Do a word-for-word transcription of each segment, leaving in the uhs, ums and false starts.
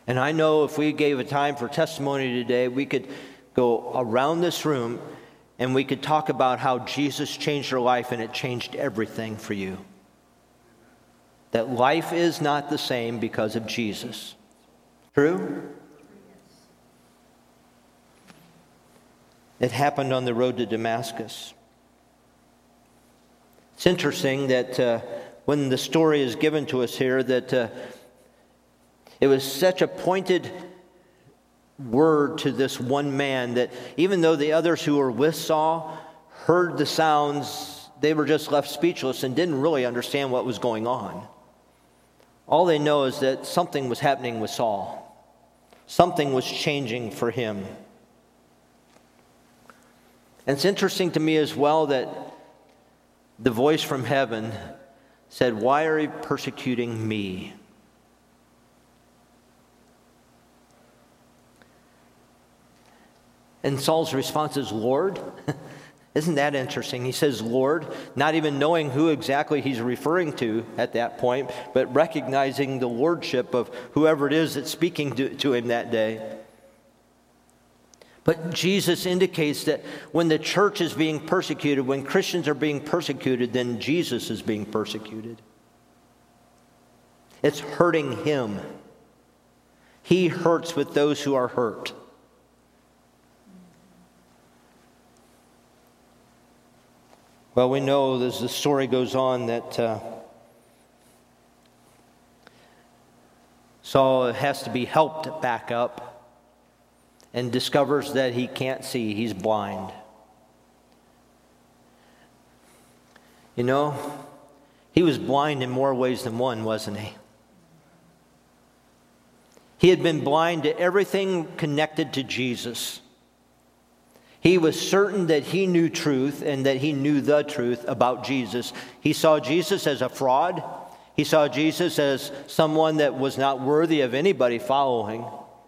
And I know if we gave a time for testimony today, we could go around this room and we could talk about how Jesus changed your life and it changed everything for you. That life is not the same because of Jesus. True? It happened on the road to Damascus. It's interesting that uh, when the story is given to us here, that uh, it was such a pointed word to this one man that even though the others who were with Saul heard the sounds, they were just left speechless and didn't really understand what was going on. All they know is that something was happening with Saul. Something was changing for him. And it's interesting to me as well that the voice from heaven said, "Why are you persecuting me?" And Saul's response is, "Lord." Isn't that interesting? He says, "Lord," not even knowing who exactly he's referring to at that point, but recognizing the lordship of whoever it is that's speaking to, to him that day. But Jesus indicates that when the church is being persecuted, when Christians are being persecuted, then Jesus is being persecuted. It's hurting him. He hurts with those who are hurt. Well, we know as the story goes on that uh, Saul has to be helped back up and discovers that he can't see. He's blind. You know, he was blind in more ways than one, wasn't he? He had been blind to everything connected to Jesus. He was certain that he knew truth and that he knew the truth about Jesus. He saw Jesus as a fraud. He saw Jesus as someone that was not worthy of anybody following.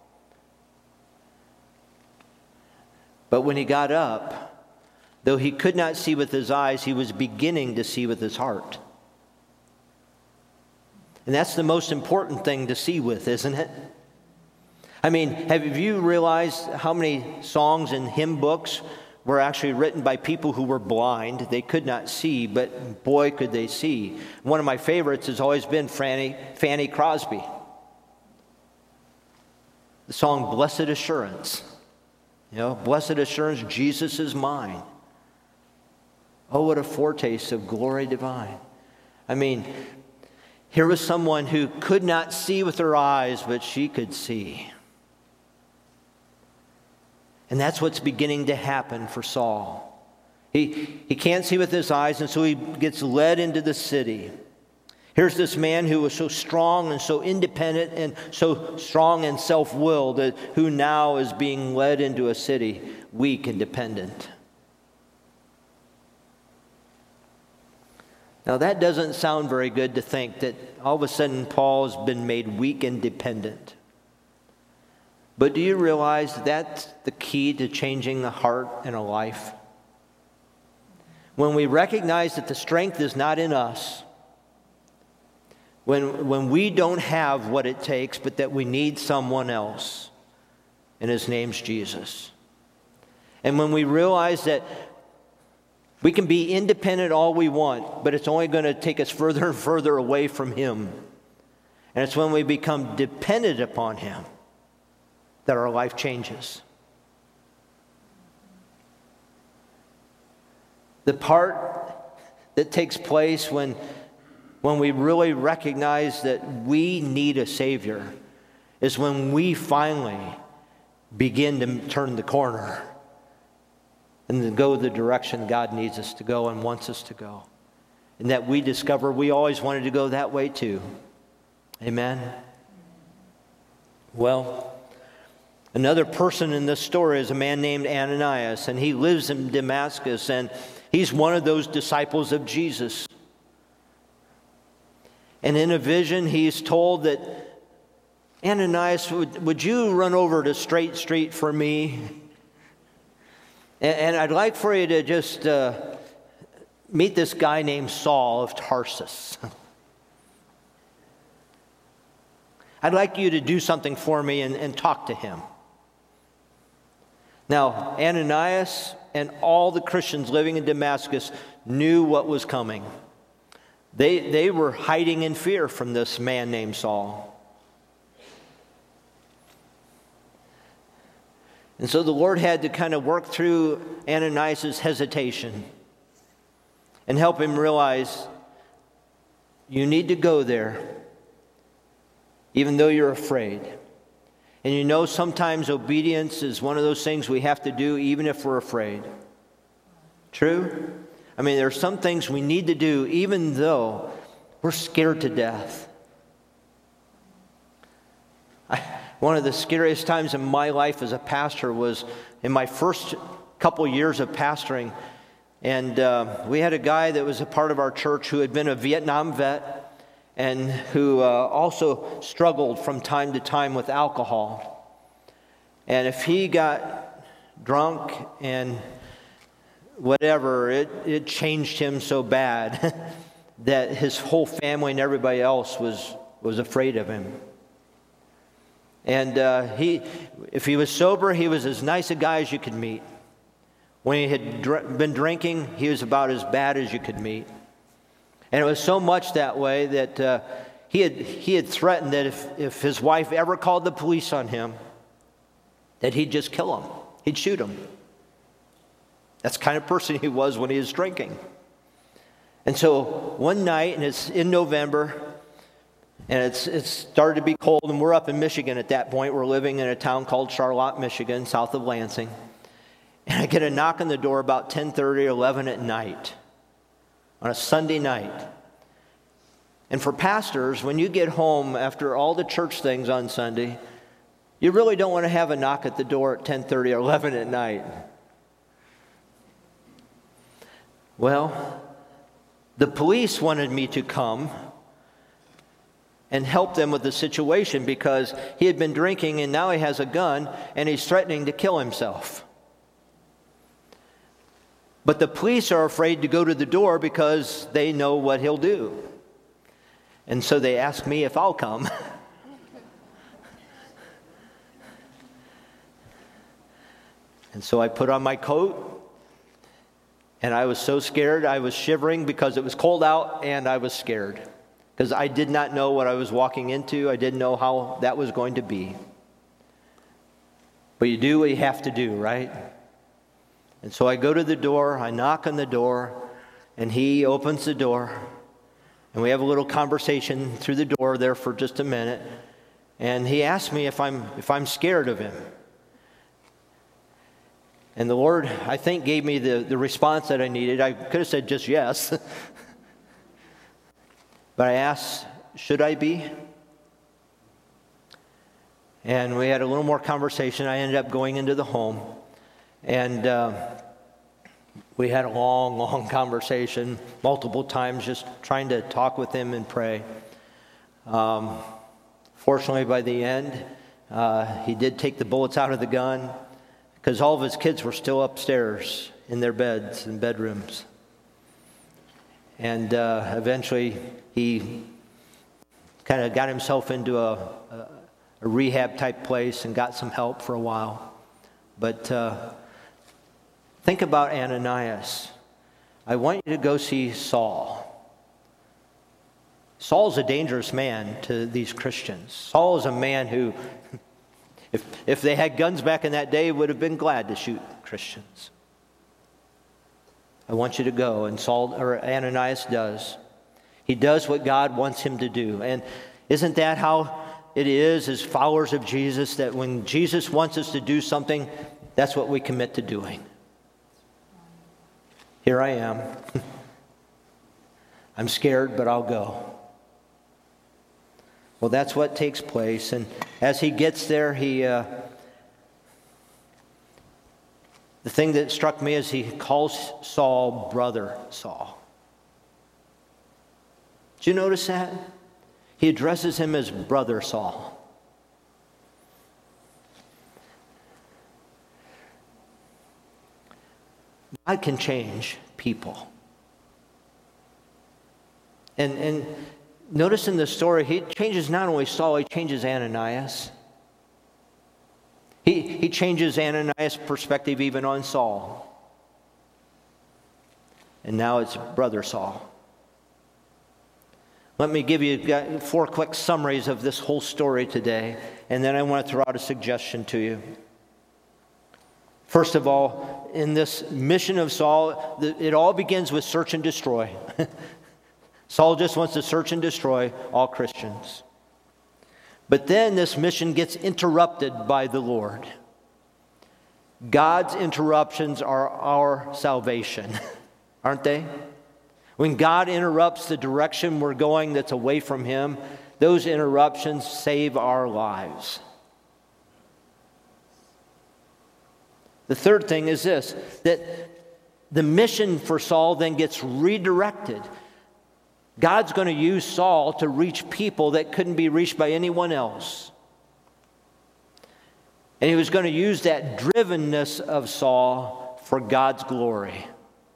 But when he got up, though he could not see with his eyes, he was beginning to see with his heart. And that's the most important thing to see with, isn't it? I mean, have you realized how many songs and hymn books were actually written by people who were blind? They could not see, but boy, could they see. One of my favorites has always been Fanny, Fanny Crosby. The song, "Blessed Assurance." You know, "Blessed assurance, Jesus is mine. Oh, what a foretaste of glory divine." I mean, here was someone who could not see with her eyes, but she could see. And that's what's beginning to happen for Saul. He, he can't see with his eyes, and so he gets led into the city. Here's this man who was so strong and so independent and so strong and self-willed, that who now is being led into a city, weak and dependent. Now that doesn't sound very good, to think that all of a sudden Paul's been made weak and dependent. But do you realize that's the key to changing a heart and a life? When we recognize that the strength is not in us, when, when we don't have what it takes, but that we need someone else, and his name's Jesus. And when we realize that we can be independent all we want, but it's only going to take us further and further away from him. And it's when we become dependent upon him that our life changes. The part that takes place when, when we really recognize that we need a Savior is when we finally begin to turn the corner and to go the direction God needs us to go and wants us to go. And that we discover we always wanted to go that way too. Amen? Well, another person in this story is a man named Ananias, and he lives in Damascus, and he's one of those disciples of Jesus. And in a vision, he's told that, "Ananias, would, would you run over to Straight Street for me? And, and I'd like for you to just uh, meet this guy named Saul of Tarsus." I'd like you to do something for me and, and talk to him. Now, Ananias and all the Christians living in Damascus knew what was coming. They, they were hiding in fear from this man named Saul. And so the Lord had to kind of work through Ananias' hesitation and help him realize, you need to go there, even though you're afraid. And you know, sometimes obedience is one of those things we have to do even if we're afraid. True? I mean, there are some things we need to do even though we're scared to death. I, one of the scariest times in my life as a pastor was in my first couple years of pastoring. And uh, we had a guy that was a part of our church who had been a Vietnam vet and who uh, also struggled from time to time with alcohol. And if he got drunk and whatever, it, it changed him so bad that his whole family and everybody else was, was afraid of him. And uh, he, if he was sober, he was as nice a guy as you could meet. When he had dr- been drinking, he was about as bad as you could meet. And it was so much that way that uh, he had he had threatened that if, if his wife ever called the police on him, that he'd just kill him. He'd shoot him. That's the kind of person he was when he was drinking. And so one night, and it's in November, and it's it's started to be cold, and we're up in Michigan at that point. We're living in a town called Charlotte, Michigan, south of Lansing. And I get a knock on the door about ten thirty, eleven at night, on a Sunday night. And for pastors, when you get home after all the church things on Sunday, you really don't want to have a knock at the door at ten thirty or eleven at night. Well, the police wanted me to come and help them with the situation because he had been drinking and now he has a gun and he's threatening to kill himself. But the police are afraid to go to the door because they know what he'll do. And so they ask me if I'll come. And so I put on my coat, and I was so scared. I was shivering because it was cold out, and I was scared because I did not know what I was walking into. I didn't know how that was going to be. But you do what you have to do, right? And so I go to the door, I knock on the door, and he opens the door, and we have a little conversation through the door there for just a minute, and he asks me if I'm if I'm scared of him. And the Lord, I think, gave me the, the response that I needed. I could have said just yes. But I asked, should I be? And we had a little more conversation. I ended up going into the home. And uh, we had a long, long conversation, multiple times, just trying to talk with him and pray. Um, fortunately, by the end, uh, he did take the bullets out of the gun because all of his kids were still upstairs in their beds and bedrooms. And uh, eventually, he kind of got himself into a, a, a rehab-type place and got some help for a while. But uh, think about Ananias. I want you to go see Saul. Saul's a dangerous man to these Christians. Saul is a man who, if, if they had guns back in that day, would have been glad to shoot Christians. I want you to go, and Saul, or Ananias does. He does what God wants him to do. And isn't that how it is as followers of Jesus, that when Jesus wants us to do something, that's what we commit to doing? Here I am. I'm scared, but I'll go. Well, that's what takes place. And as he gets there, he uh, the thing that struck me is he calls Saul brother Saul. Did you notice that? He addresses him as brother Saul. God can change people. And and notice in the story, he changes not only Saul, he changes Ananias. He, he changes Ananias' perspective even on Saul. And now it's brother Saul. Let me give you four quick summaries of this whole story today, and then I want to throw out a suggestion to you. First of all, in this mission of Saul, it all begins with search and destroy. Saul just wants to search and destroy all Christians. But then this mission gets interrupted by the Lord. God's interruptions are our salvation, aren't they? When God interrupts the direction we're going that's away from Him, those interruptions save our lives. The third thing is this, that the mission for Saul then gets redirected. God's going to use Saul to reach people that couldn't be reached by anyone else. And He was going to use that drivenness of Saul for God's glory.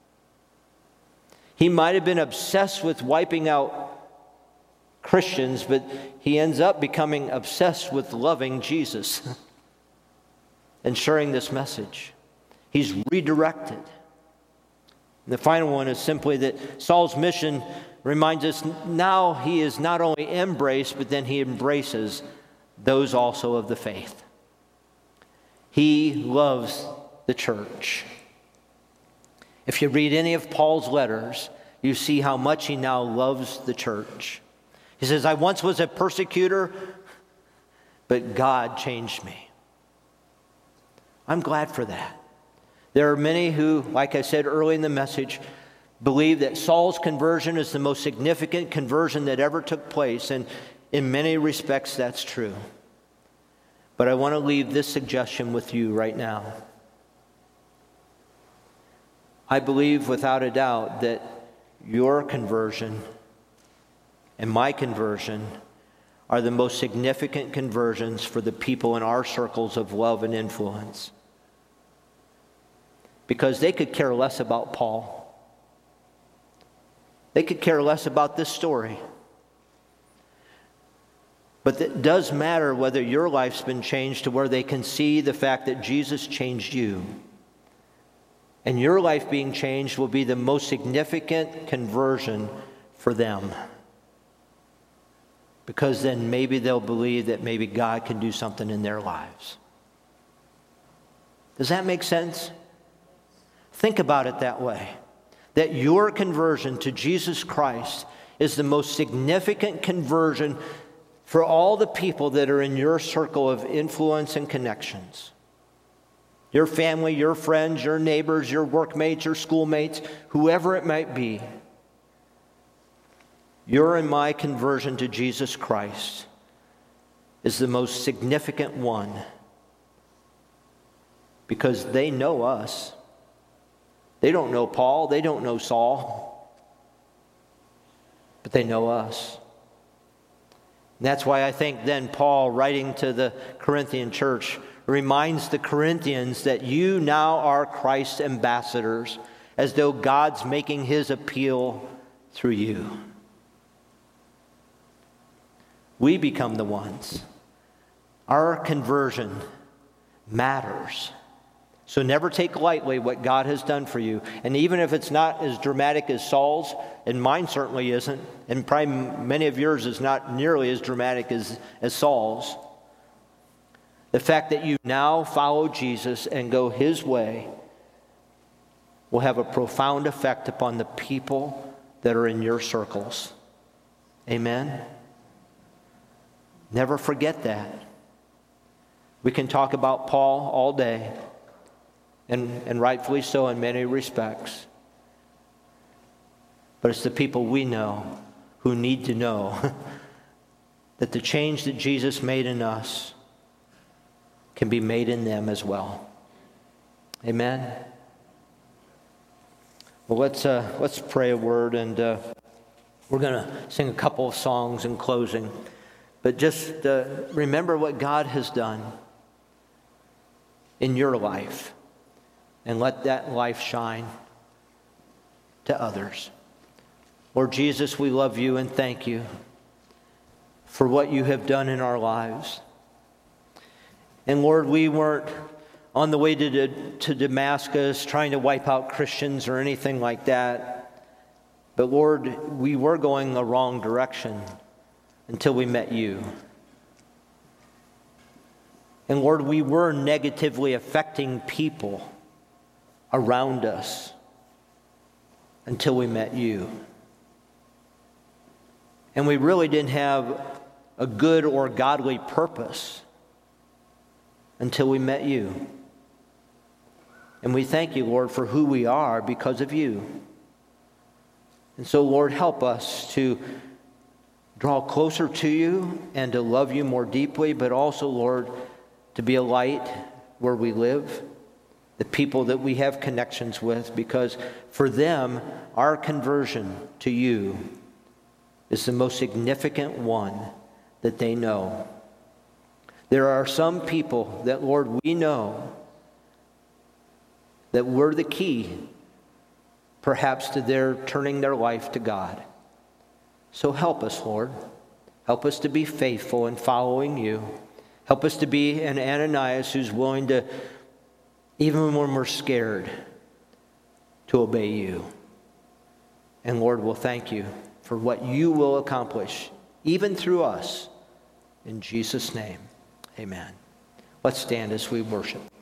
He might have been obsessed with wiping out Christians, but he ends up becoming obsessed with loving Jesus and sharing this message. He's redirected. And the final one is simply that Saul's mission reminds us now he is not only embraced, but then he embraces those also of the faith. He loves the church. If you read any of Paul's letters, you see how much he now loves the church. He says, I once was a persecutor, but God changed me. I'm glad for that. There are many who, like I said early in the message, believe that Saul's conversion is the most significant conversion that ever took place, and in many respects that's true. But I want to leave this suggestion with you right now. I believe without a doubt that your conversion and my conversion are the most significant conversions for the people in our circles of love and influence. Because they could care less about Paul. They could care less about this story. But it does matter whether your life's been changed to where they can see the fact that Jesus changed you. And your life being changed will be the most significant conversion for them. Because then maybe they'll believe that maybe God can do something in their lives. Does that make sense? Think about it that way. That your conversion to Jesus Christ is the most significant conversion for all the people that are in your circle of influence and connections. Your family, your friends, your neighbors, your workmates, your schoolmates, whoever it might be. Your and my conversion to Jesus Christ is the most significant one because they know us. They don't know Paul, they don't know Saul, but they know us. And that's why I think then Paul, writing to the Corinthian church, reminds the Corinthians that you now are Christ's ambassadors, as though God's making His appeal through you. We become the ones. Our conversion matters. So never take lightly what God has done for you. And even if it's not as dramatic as Saul's, and mine certainly isn't, and probably many of yours is not nearly as dramatic as, as Saul's, the fact that you now follow Jesus and go His way will have a profound effect upon the people that are in your circles. Amen? Never forget that. We can talk about Paul all day, and, and rightfully so in many respects. But it's the people we know who need to know that the change that Jesus made in us can be made in them as well. Amen? Well, let's, uh, let's pray a word, and uh, we're going to sing a couple of songs in closing. But just uh, remember what God has done in your life, and let that life shine to others. Lord Jesus, we love you and thank you for what you have done in our lives. And Lord, we weren't on the way to, to Damascus trying to wipe out Christians or anything like that. But Lord, we were going the wrong direction until we met you. And Lord, we were negatively affecting people around us until we met you. And we really didn't have a good or godly purpose until we met you. And we thank you, Lord, for who we are because of you. And so, Lord, help us to draw closer to you and to love you more deeply, but also, Lord, to be a light where we live, the people that we have connections with, because for them, our conversion to you is the most significant one that they know. There are some people that, Lord, we know that we're the key, perhaps, to their turning their life to God. So help us, Lord. Help us to be faithful in following you. Help us to be an Ananias who's willing to, even when we're scared, to obey you. And Lord, we'll thank you for what you will accomplish, even through us. In Jesus' name, amen. Let's stand as we worship.